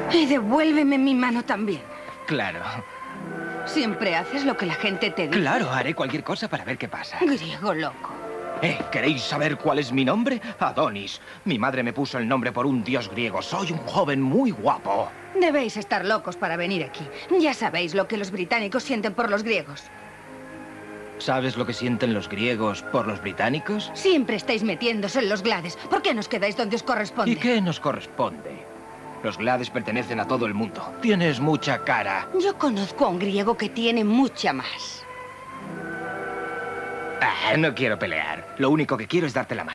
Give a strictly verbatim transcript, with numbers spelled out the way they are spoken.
Y devuélveme mi mano también. Claro. Siempre haces lo que la gente te dice. Claro, haré cualquier cosa para ver qué pasa. Griego loco. Eh, ¿queréis saber cuál es mi nombre? Adonis. Mi madre me puso el nombre por un dios griego. Soy un joven muy guapo. Debéis estar locos para venir aquí. Ya sabéis lo que los británicos sienten por los griegos. ¿Sabes lo que sienten los griegos por los británicos? Siempre estáis metiéndose en los glades. ¿Por qué no os quedáis donde os corresponde? ¿Y qué nos corresponde? Los glades pertenecen a todo el mundo. Tienes mucha cara. Yo conozco a un griego que tiene mucha más. Ah, no quiero pelear. Lo único que quiero es darte la mano.